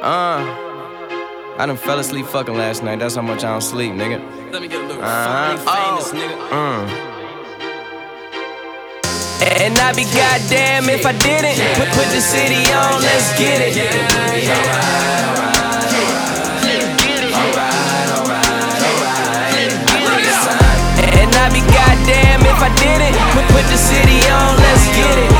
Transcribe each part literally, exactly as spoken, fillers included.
Uh, I done fell asleep fucking last night. That's how much I don't sleep, nigga. Let me get a little uh, famous, oh. nigga. Uh. And I'd be goddamn if I didn't put, put the city on, let's get it. And I'd be goddamn if I didn't put, put the city on, let's get it.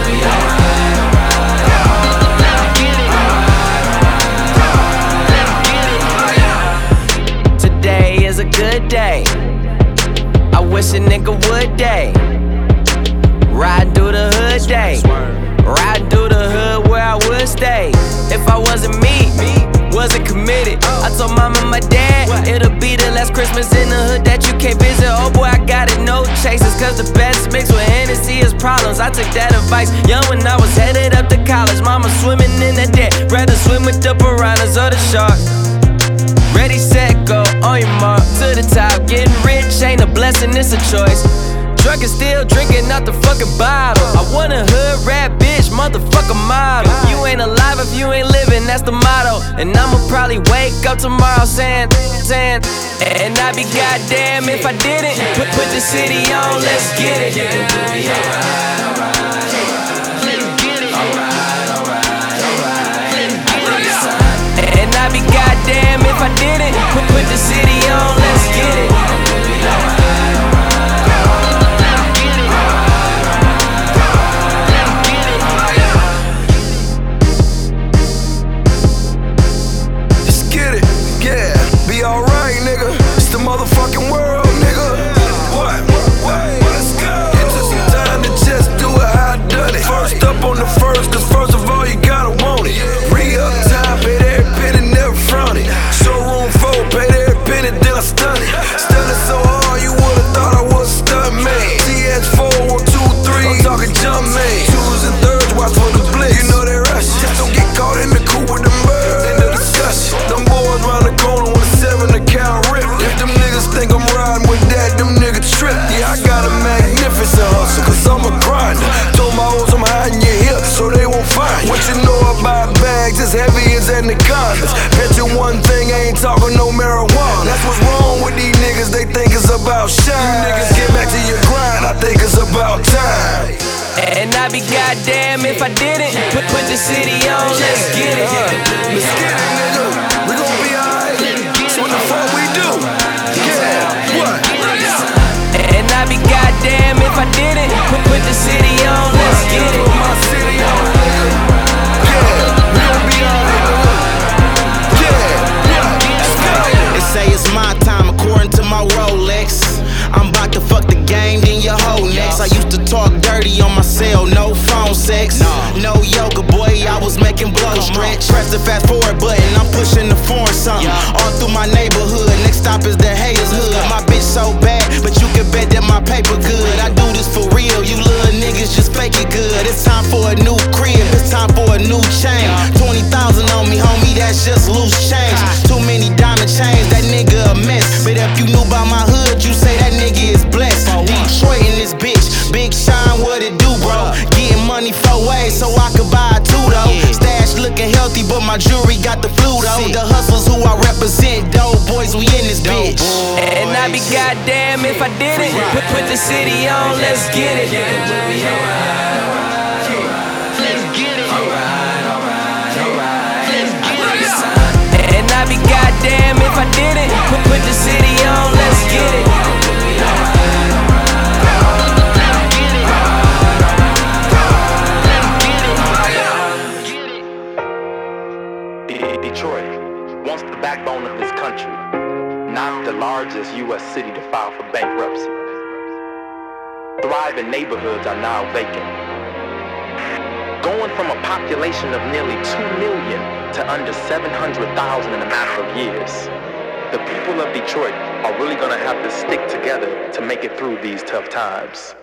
Today is a good day. I wish a nigga would day. Ride through the hood day. Ride through the hood where I would stay. If I wasn't me, wasn't committed, I told mom and my dad it'll be the last Christmas in the hood that you can't visit. Oh boy, I got it, no chases, cause the best mix with Hennessy is problems. I took that advice young when I was headed up to college. Mama swimming in the debt, rather swim with the piranhas or the sharks. Ready, set, go, on your mark, to the top. Getting rich ain't a blessing, it's a choice. Drunk and still drinking out the fucking bottle. I want a hood rap bitch, motherfucker model. You ain't alive if you ain't living, that's the motto. And I'ma probably wake up tomorrow saying, saying, and I'd be goddamn if I didn't put, put the city on, let's get it. And I'd be goddamn if I didn't put, put the city on, let's get it. Motherfucking world, nigga. What? What? Let's go. It took some time to just do it how I done it. First up on the first, cause first of all you gotta want it. Re-up time, paid every penny, never front it. Showroom four, paid every penny, then I stun it. Stunning so hard, you would've thought I was a stunt man. T H four, one, two, three, I'm talking jump man. Twos and thirds, watch for the blitz. You know they rush. Just don't get caught in the coupe with the birds. End of discussion. Them boys round the corner with a seven account rip. If them niggas think I'm riding with that, them niggas trip. Yeah, I got a magnificent hustle, cause I'm a grinder. Told my hoes I'm hiding your hips so they won't find you. What you know about bags as heavy as anacondas? Bet you one thing, I ain't talking no marijuana. That's what's wrong with these niggas, they think it's about shine. You niggas get back to your grind, I think it's about time. And I'd be goddamn if I didn't put, put the city on, let's get it. Let's get it, nigga. We gon' be alright. That's what the fuck we do. Yeah, what? And I'd be goddamn if I didn't put, put the city on, let's get it. Put my city on, nigga. Yeah, we gon' be alright, nigga. Yeah, yeah, let's go. They say it's my time according to my Rolex. I'm about to fuck the game, then your whole next. I used to talk dirty on my cell, no phone sex. No yoga, boy, I was making blow stretch. Press the fast forward button, I'm pushing the foreign something. All through my neighborhood, next stop is the haters hood. My bitch so bad, but you can bet that my paper good. I do this for real, you little niggas just fake it good. It's time for a new crib, it's time for a new chain. twenty thousand on me, homie, that's just loose change. Too many diamond chains, that nigga a mess. But if you knew about my hood, you say that nigga is blessed. Detroit in this bitch, Big Shine, what it do, bro? Getting money four ways so I could buy a two though. Stash looking healthy, but my jewelry got the flu though. The hustlers who I represent, dope boys, we in this bitch. And I'd be goddamn if I didn't put, put the city on, let's get it. And I'd be goddamn if I didn't put, put the city on, let's get it. Detroit, once the backbone of this country, not the largest U S city to file for bankruptcy. Thriving neighborhoods are now vacant. Going from a population of nearly two million to under seven hundred thousand in a matter of years. The people of Detroit are really gonna have to stick together to make it through these tough times.